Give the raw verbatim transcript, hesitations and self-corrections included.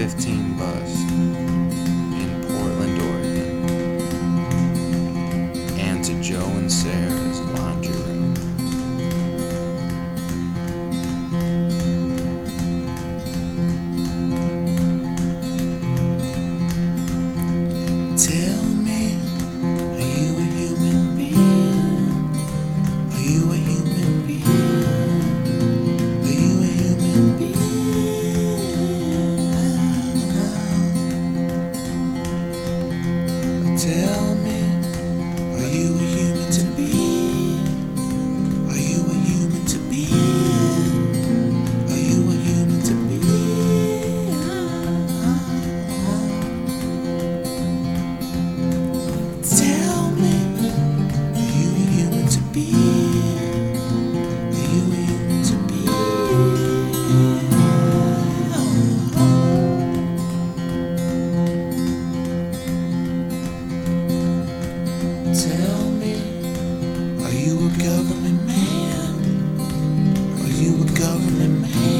fifteen bus in Portland, Oregon, and to Joe and Sarah's laundry room. Tell me, are you a human being? Are you a human being? Are you a human being? Tell me, are you a human to be? Are you a human to be? Are you a human to be? Tell me, are you a human to be? Are you a human to be? Tell me, are you a government man? Are you a government man?